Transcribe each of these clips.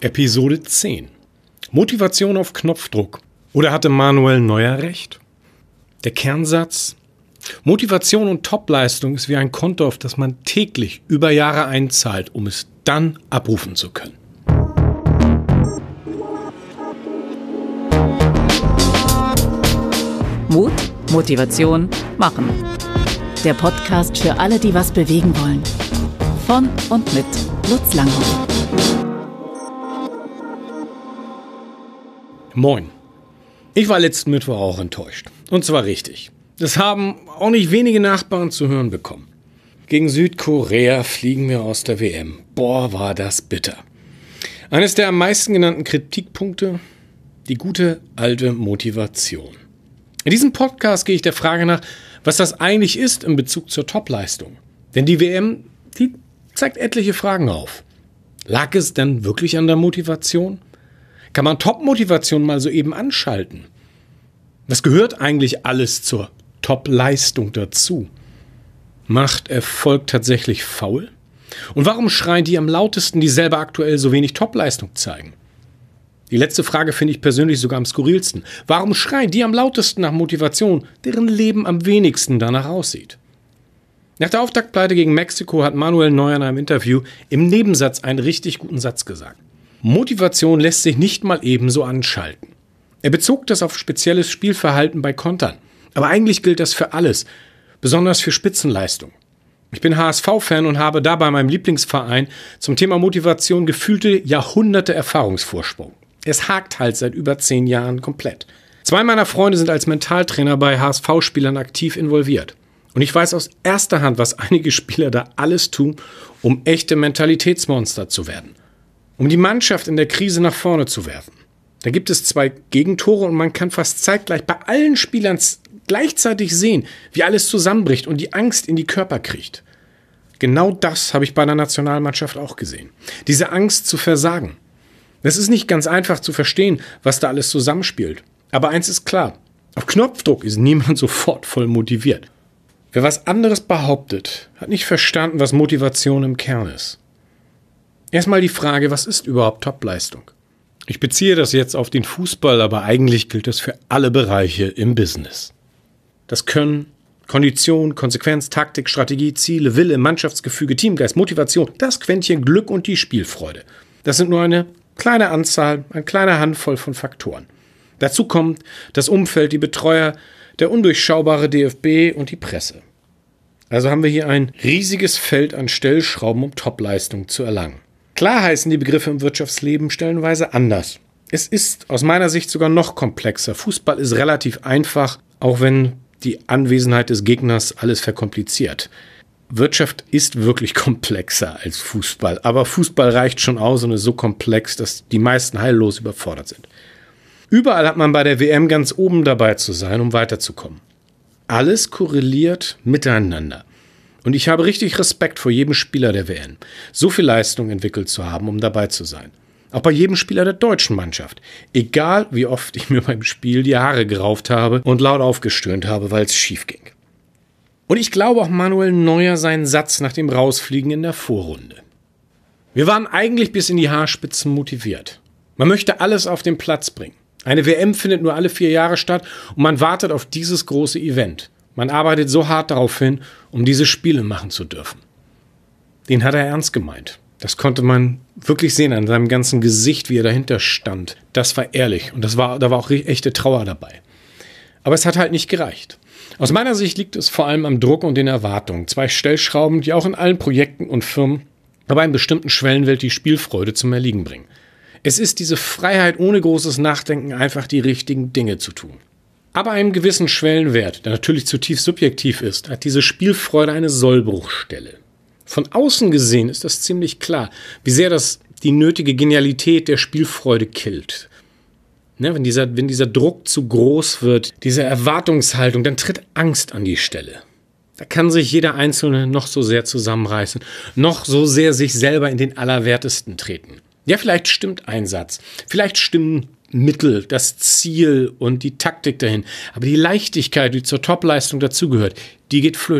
Episode 10. Motivation auf Knopfdruck. Oder hatte Manuel Neuer recht? Der Kernsatz: Motivation und Topleistung ist wie ein Konto, auf das man täglich über Jahre einzahlt, um es dann abrufen zu können. Mut, Motivation, machen. Der Podcast für alle, die was bewegen wollen. Von und mit Lutz Langhoff. Moin. Ich war letzten Mittwoch auch enttäuscht. Und zwar richtig. Das haben auch nicht wenige Nachbarn zu hören bekommen. Gegen Südkorea fliegen wir aus der WM. Boah, war das bitter. Eines der am meisten genannten Kritikpunkte: die gute alte Motivation. In diesem Podcast gehe ich der Frage nach, was das eigentlich ist in Bezug zur Topleistung. Denn die WM, die zeigt etliche Fragen auf. Lag es denn wirklich an der Motivation? Kann man Top-Motivation mal so eben anschalten? Was gehört eigentlich alles zur Top-Leistung dazu? Macht Erfolg tatsächlich faul? Und warum schreien die am lautesten, die selber aktuell so wenig Top-Leistung zeigen? Die letzte Frage finde ich persönlich sogar am skurrilsten. Warum schreien die am lautesten nach Motivation, deren Leben am wenigsten danach aussieht? Nach der Auftaktpleite gegen Mexiko hat Manuel Neuer in einem Interview im Nebensatz einen richtig guten Satz gesagt. Motivation lässt sich nicht mal ebenso anschalten. Er bezog das auf spezielles Spielverhalten bei Kontern. Aber eigentlich gilt das für alles, besonders für Spitzenleistung. Ich bin HSV-Fan und habe dabei meinem Lieblingsverein zum Thema Motivation gefühlte Jahrhunderte Erfahrungsvorsprung. Es hakt halt seit über 10 Jahren komplett. 2 meiner Freunde sind als Mentaltrainer bei HSV-Spielern aktiv involviert. Und ich weiß aus erster Hand, was einige Spieler da alles tun, um echte Mentalitätsmonster zu werden. Um die Mannschaft in der Krise nach vorne zu werfen. Da gibt es 2 Gegentore und man kann fast zeitgleich bei allen Spielern gleichzeitig sehen, wie alles zusammenbricht und die Angst in die Körper kriecht. Genau das habe ich bei der Nationalmannschaft auch gesehen. Diese Angst zu versagen. Es ist nicht ganz einfach zu verstehen, was da alles zusammenspielt. Aber eins ist klar: Auf Knopfdruck ist niemand sofort voll motiviert. Wer was anderes behauptet, hat nicht verstanden, was Motivation im Kern ist. Erstmal die Frage: Was ist überhaupt Topleistung? Ich beziehe das jetzt auf den Fußball, aber eigentlich gilt das für alle Bereiche im Business. Das Können, Kondition, Konsequenz, Taktik, Strategie, Ziele, Wille, Mannschaftsgefüge, Teamgeist, Motivation, das Quäntchen Glück und die Spielfreude. Das sind nur eine kleine Anzahl, eine kleine Handvoll von Faktoren. Dazu kommt das Umfeld, die Betreuer, der undurchschaubare DFB und die Presse. Also haben wir hier ein riesiges Feld an Stellschrauben, um Topleistung zu erlangen. Klar heißen die Begriffe im Wirtschaftsleben stellenweise anders. Es ist aus meiner Sicht sogar noch komplexer. Fußball ist relativ einfach, auch wenn die Anwesenheit des Gegners alles verkompliziert. Wirtschaft ist wirklich komplexer als Fußball, aber Fußball reicht schon aus und ist so komplex, dass die meisten heillos überfordert sind. Überall hat man bei der WM ganz oben dabei zu sein, um weiterzukommen. Alles korreliert miteinander. Und ich habe richtig Respekt vor jedem Spieler der WM, so viel Leistung entwickelt zu haben, um dabei zu sein. Auch bei jedem Spieler der deutschen Mannschaft. Egal, wie oft ich mir beim Spiel die Haare gerauft habe und laut aufgestöhnt habe, weil es schief ging. Und ich glaube auch Manuel Neuer seinen Satz nach dem Rausfliegen in der Vorrunde. Wir waren eigentlich bis in die Haarspitzen motiviert. Man möchte alles auf den Platz bringen. Eine WM findet nur alle 4 Jahre statt und man wartet auf dieses große Event. Man arbeitet so hart darauf hin, um diese Spiele machen zu dürfen. Den hat er ernst gemeint. Das konnte man wirklich sehen an seinem ganzen Gesicht, wie er dahinter stand. Das war ehrlich und da war auch echte Trauer dabei. Aber es hat halt nicht gereicht. Aus meiner Sicht liegt es vor allem am Druck und den Erwartungen. 2 Stellschrauben, die auch in allen Projekten und Firmen, aber in bestimmten Schwellenwelt die Spielfreude zum Erliegen bringen. Es ist diese Freiheit, ohne großes Nachdenken einfach die richtigen Dinge zu tun. Aber einem gewissen Schwellenwert, der natürlich zutiefst subjektiv ist, hat diese Spielfreude eine Sollbruchstelle. Von außen gesehen ist das ziemlich klar, wie sehr das die nötige Genialität der Spielfreude killt. Ne, wenn dieser Druck zu groß wird, diese Erwartungshaltung, dann tritt Angst an die Stelle. Da kann sich jeder Einzelne noch so sehr zusammenreißen, noch so sehr sich selber in den Allerwertesten treten. Ja, vielleicht stimmt ein Satz, vielleicht stimmen Mittel, das Ziel und die Taktik dahin. Aber die Leichtigkeit, die zur Topleistung dazugehört, die geht flöten.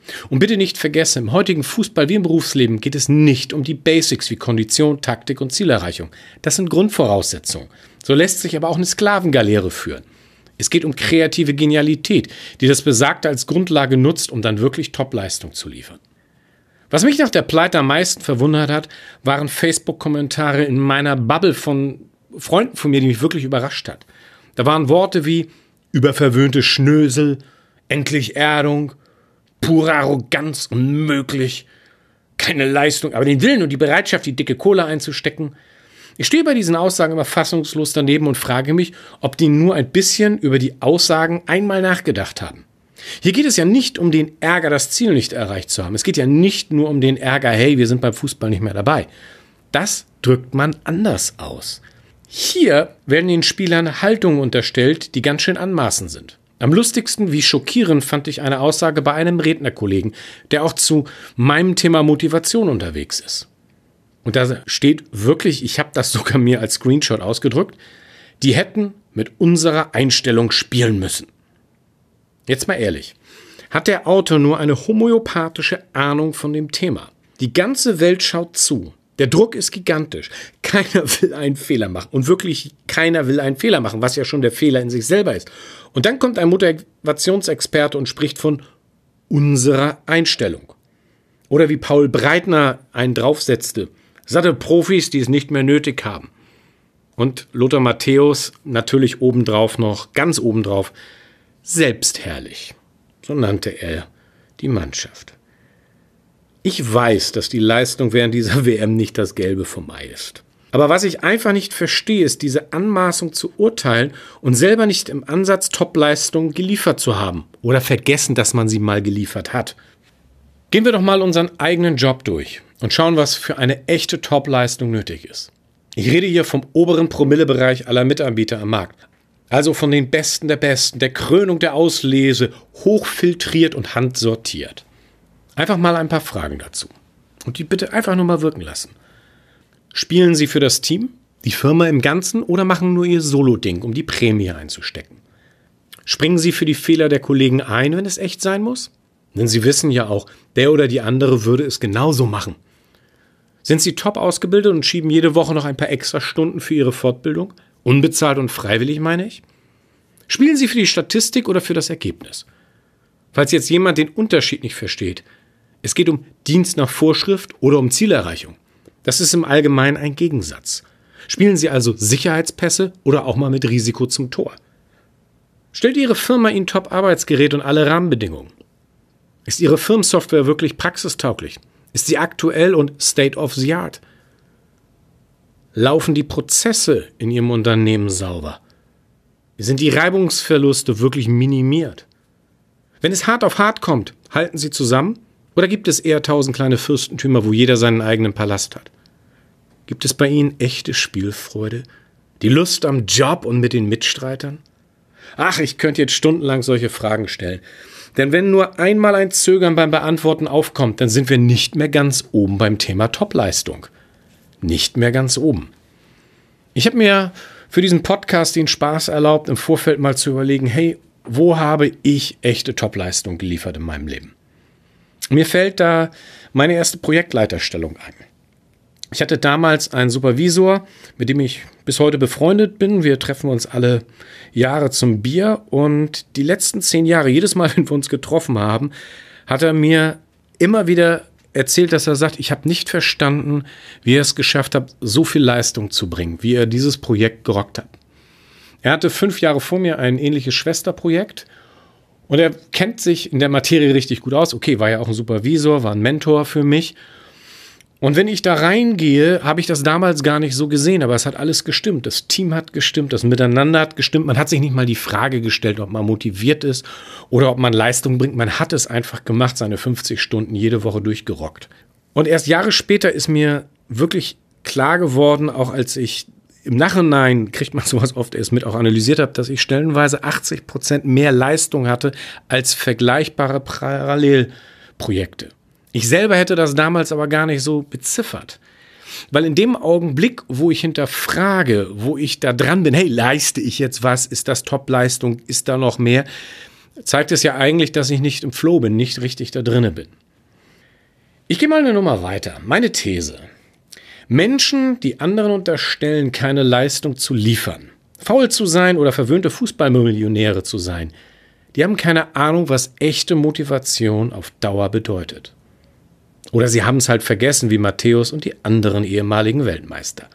Und bitte nicht vergessen, im heutigen Fußball wie im Berufsleben geht es nicht um die Basics wie Kondition, Taktik und Zielerreichung. Das sind Grundvoraussetzungen. So lässt sich aber auch eine Sklavengaleere führen. Es geht um kreative Genialität, die das Besagte als Grundlage nutzt, um dann wirklich Topleistung zu liefern. Was mich nach der Pleite am meisten verwundert hat, waren Facebook-Kommentare in meiner Bubble von Freunden von mir, die mich wirklich überrascht hat. Da waren Worte wie überverwöhnte Schnösel, endlich Erdung, pure Arroganz, unmöglich, keine Leistung, aber den Willen und die Bereitschaft, die dicke Kohle einzustecken. Ich stehe bei diesen Aussagen immer fassungslos daneben und frage mich, ob die nur ein bisschen über die Aussagen einmal nachgedacht haben. Hier geht es ja nicht um den Ärger, das Ziel nicht erreicht zu haben. Es geht ja nicht nur um den Ärger, hey, wir sind beim Fußball nicht mehr dabei. Das drückt man anders aus. Hier werden den Spielern Haltungen unterstellt, die ganz schön anmaßend sind. Am lustigsten wie schockierend fand ich eine Aussage bei einem Rednerkollegen, der auch zu meinem Thema Motivation unterwegs ist. Und da steht wirklich, ich habe das sogar mir als Screenshot ausgedrückt, die hätten mit unserer Einstellung spielen müssen. Jetzt mal ehrlich, hat der Autor nur eine homöopathische Ahnung von dem Thema? Die ganze Welt schaut zu. Der Druck ist gigantisch. Keiner will einen Fehler machen. Und wirklich keiner will einen Fehler machen, was ja schon der Fehler in sich selber ist. Und dann kommt ein Motivationsexperte und spricht von unserer Einstellung. Oder wie Paul Breitner einen draufsetzte, satte Profis, die es nicht mehr nötig haben. Und Lothar Matthäus natürlich obendrauf noch, ganz obendrauf, selbstherrlich. So nannte er die Mannschaft. Ich weiß, dass die Leistung während dieser WM nicht das Gelbe vom Ei ist. Aber was ich einfach nicht verstehe, ist diese Anmaßung zu urteilen und selber nicht im Ansatz Topleistung geliefert zu haben oder vergessen, dass man sie mal geliefert hat. Gehen wir doch mal unseren eigenen Job durch und schauen, was für eine echte Topleistung nötig ist. Ich rede hier vom oberen Promillebereich aller Mitanbieter am Markt. Also von den Besten, der Krönung der Auslese, hochfiltriert und handsortiert. Einfach mal ein paar Fragen dazu. Und die bitte einfach nur mal wirken lassen. Spielen Sie für das Team, die Firma im Ganzen oder machen nur Ihr Solo-Ding, um die Prämie einzustecken? Springen Sie für die Fehler der Kollegen ein, wenn es echt sein muss? Denn Sie wissen ja auch, der oder die andere würde es genauso machen. Sind Sie top ausgebildet und schieben jede Woche noch ein paar extra Stunden für Ihre Fortbildung? Unbezahlt und freiwillig, meine ich? Spielen Sie für die Statistik oder für das Ergebnis? Falls jetzt jemand den Unterschied nicht versteht, es geht um Dienst nach Vorschrift oder um Zielerreichung. Das ist im Allgemeinen ein Gegensatz. Spielen Sie also Sicherheitspässe oder auch mal mit Risiko zum Tor? Stellt Ihre Firma Ihnen Top-Arbeitsgeräte und alle Rahmenbedingungen? Ist Ihre Firmensoftware wirklich praxistauglich? Ist sie aktuell und state of the art? Laufen die Prozesse in Ihrem Unternehmen sauber? Sind die Reibungsverluste wirklich minimiert? Wenn es hart auf hart kommt, halten Sie zusammen? Oder gibt es eher 1000 kleine Fürstentümer, wo jeder seinen eigenen Palast hat? Gibt es bei Ihnen echte Spielfreude? Die Lust am Job und mit den Mitstreitern? Ach, ich könnte jetzt stundenlang solche Fragen stellen. Denn wenn nur einmal ein Zögern beim Beantworten aufkommt, dann sind wir nicht mehr ganz oben beim Thema Topleistung. Nicht mehr ganz oben. Ich habe mir für diesen Podcast den Spaß erlaubt, im Vorfeld mal zu überlegen, hey, wo habe ich echte Topleistung geliefert in meinem Leben? Mir fällt da meine erste Projektleiterstellung ein. Ich hatte damals einen Supervisor, mit dem ich bis heute befreundet bin. Wir treffen uns alle Jahre zum Bier und die letzten 10 Jahre, jedes Mal, wenn wir uns getroffen haben, hat er mir immer wieder erzählt, dass er sagt, ich habe nicht verstanden, wie er es geschafft hat, so viel Leistung zu bringen, wie er dieses Projekt gerockt hat. Er hatte 5 Jahre vor mir ein ähnliches Schwesterprojekt und er kennt sich in der Materie richtig gut aus. Okay, war ja auch ein Supervisor, war ein Mentor für mich. Und wenn ich da reingehe, habe ich das damals gar nicht so gesehen, aber es hat alles gestimmt. Das Team hat gestimmt, das Miteinander hat gestimmt. Man hat sich nicht mal die Frage gestellt, ob man motiviert ist oder ob man Leistung bringt. Man hat es einfach gemacht, seine 50 Stunden jede Woche durchgerockt. Und erst Jahre später ist mir wirklich klar geworden, auch als ich im Nachhinein, kriegt man sowas oft erst mit, auch analysiert habe, dass ich stellenweise 80% mehr Leistung hatte als vergleichbare Parallelprojekte. Ich selber hätte das damals aber gar nicht so beziffert. Weil in dem Augenblick, wo ich hinterfrage, wo ich da dran bin, hey, leiste ich jetzt was? Ist das Top-Leistung? Ist da noch mehr? zeigt es ja eigentlich, dass ich nicht im Flow bin, nicht richtig da drinne bin. Ich gehe mal eine Nummer weiter. Meine These. Menschen, die anderen unterstellen, keine Leistung zu liefern, faul zu sein oder verwöhnte Fußballmillionäre zu sein, die haben keine Ahnung, was echte Motivation auf Dauer bedeutet. Oder sie haben es halt vergessen, wie Matthäus und die anderen ehemaligen Weltmeister.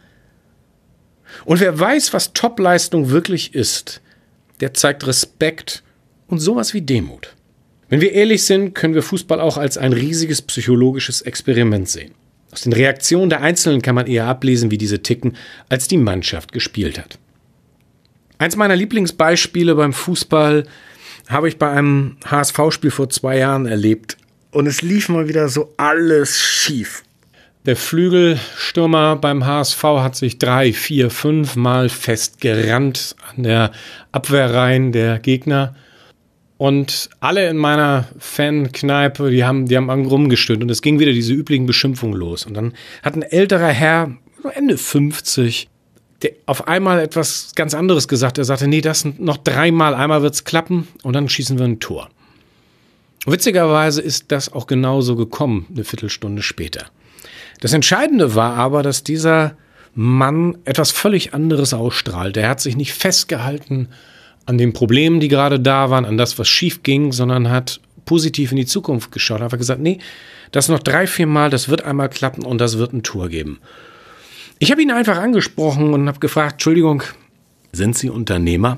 Und wer weiß, was Topleistung wirklich ist, der zeigt Respekt und sowas wie Demut. Wenn wir ehrlich sind, können wir Fußball auch als ein riesiges psychologisches Experiment sehen. Aus den Reaktionen der Einzelnen kann man eher ablesen, wie diese ticken, als die Mannschaft gespielt hat. Eins meiner Lieblingsbeispiele beim Fußball habe ich bei einem HSV-Spiel vor 2 Jahren erlebt. Und es lief mal wieder so alles schief. Der Flügelstürmer beim HSV hat sich 3, 4, 5 Mal festgerannt an der Abwehrreihen der Gegner. Und alle in meiner Fankneipe, die haben rumgestöhnt. Und es ging wieder diese üblichen Beschimpfungen los. Und dann hat ein älterer Herr, Ende 50, der auf einmal etwas ganz anderes gesagt. Er sagte, nee, das noch 3 Mal, einmal wird's klappen und dann schießen wir ein Tor. Und witzigerweise ist das auch genauso gekommen, eine Viertelstunde später. Das Entscheidende war aber, dass dieser Mann etwas völlig anderes ausstrahlt. Er hat sich nicht festgehalten an den Problemen, die gerade da waren, an das, was schief ging, sondern hat positiv in die Zukunft geschaut. Er hat gesagt, nee, das noch 3, 4 Mal, das wird einmal klappen und das wird ein Tor geben. Ich habe ihn einfach angesprochen und habe gefragt, Entschuldigung, sind Sie Unternehmer?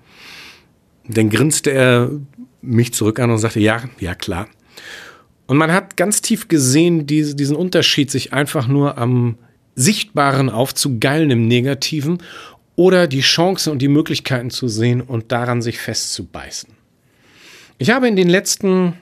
Dann grinste er mich zurück an und sagte, ja, klar. Und man hat ganz tief gesehen, diesen Unterschied, sich einfach nur am Sichtbaren aufzugeilen im Negativen oder die Chancen und die Möglichkeiten zu sehen und daran sich festzubeißen. Ich habe in den letzten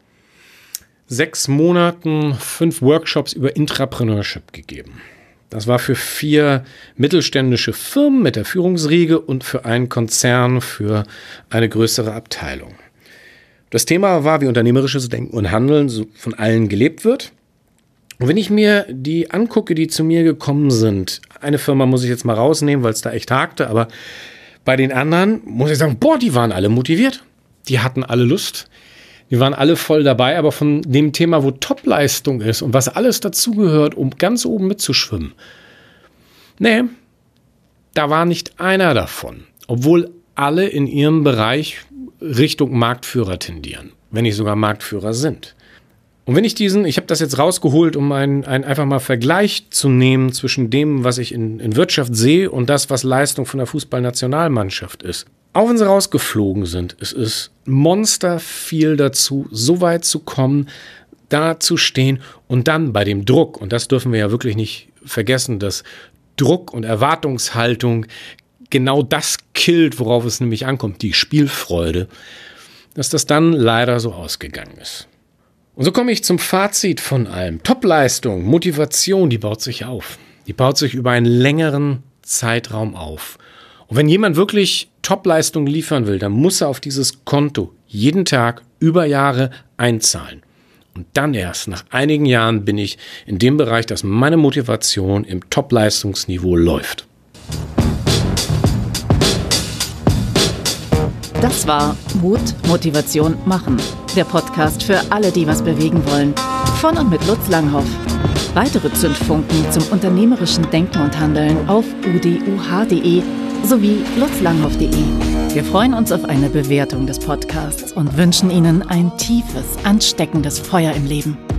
6 Monaten 5 Workshops über Intrapreneurship gegeben. Das war für 4 mittelständische Firmen mit der Führungsriege und für einen Konzern für eine größere Abteilung. Das Thema war, wie unternehmerisches Denken und Handeln so von allen gelebt wird. Und wenn ich mir die angucke, die zu mir gekommen sind, eine Firma muss ich jetzt mal rausnehmen, weil es da echt hakte, aber bei den anderen muss ich sagen, die waren alle motiviert. Die hatten alle Lust. Die waren alle voll dabei, aber von dem Thema, wo Topleistung ist und was alles dazugehört, um ganz oben mitzuschwimmen. Nee, da war nicht einer davon, obwohl alle in ihrem Bereich Richtung Marktführer tendieren, wenn nicht sogar Marktführer sind. Und wenn ich habe das jetzt rausgeholt, um einen einfach mal Vergleich zu nehmen zwischen dem, was ich in Wirtschaft sehe und das, was Leistung von der Fußballnationalmannschaft ist. Auch wenn sie rausgeflogen sind, es ist Monster viel dazu, so weit zu kommen, da zu stehen und dann bei dem Druck, und das dürfen wir ja wirklich nicht vergessen, dass Druck und Erwartungshaltung genau das killt, worauf es nämlich ankommt, die Spielfreude, dass das dann leider so ausgegangen ist. Und so komme ich zum Fazit von allem. Topleistung, Motivation, die baut sich auf. Die baut sich über einen längeren Zeitraum auf. Und wenn jemand wirklich Topleistung liefern will, dann muss er auf dieses Konto jeden Tag über Jahre einzahlen. Und dann erst nach einigen Jahren bin ich in dem Bereich, dass meine Motivation im Top-Leistungsniveau läuft. Das war Mut, Motivation, Machen. Der Podcast für alle, die was bewegen wollen. Von und mit Lutz Langhoff. Weitere Zündfunken zum unternehmerischen Denken und Handeln auf uduh.de sowie lutzlanghoff.de. Wir freuen uns auf eine Bewertung des Podcasts und wünschen Ihnen ein tiefes, ansteckendes Feuer im Leben.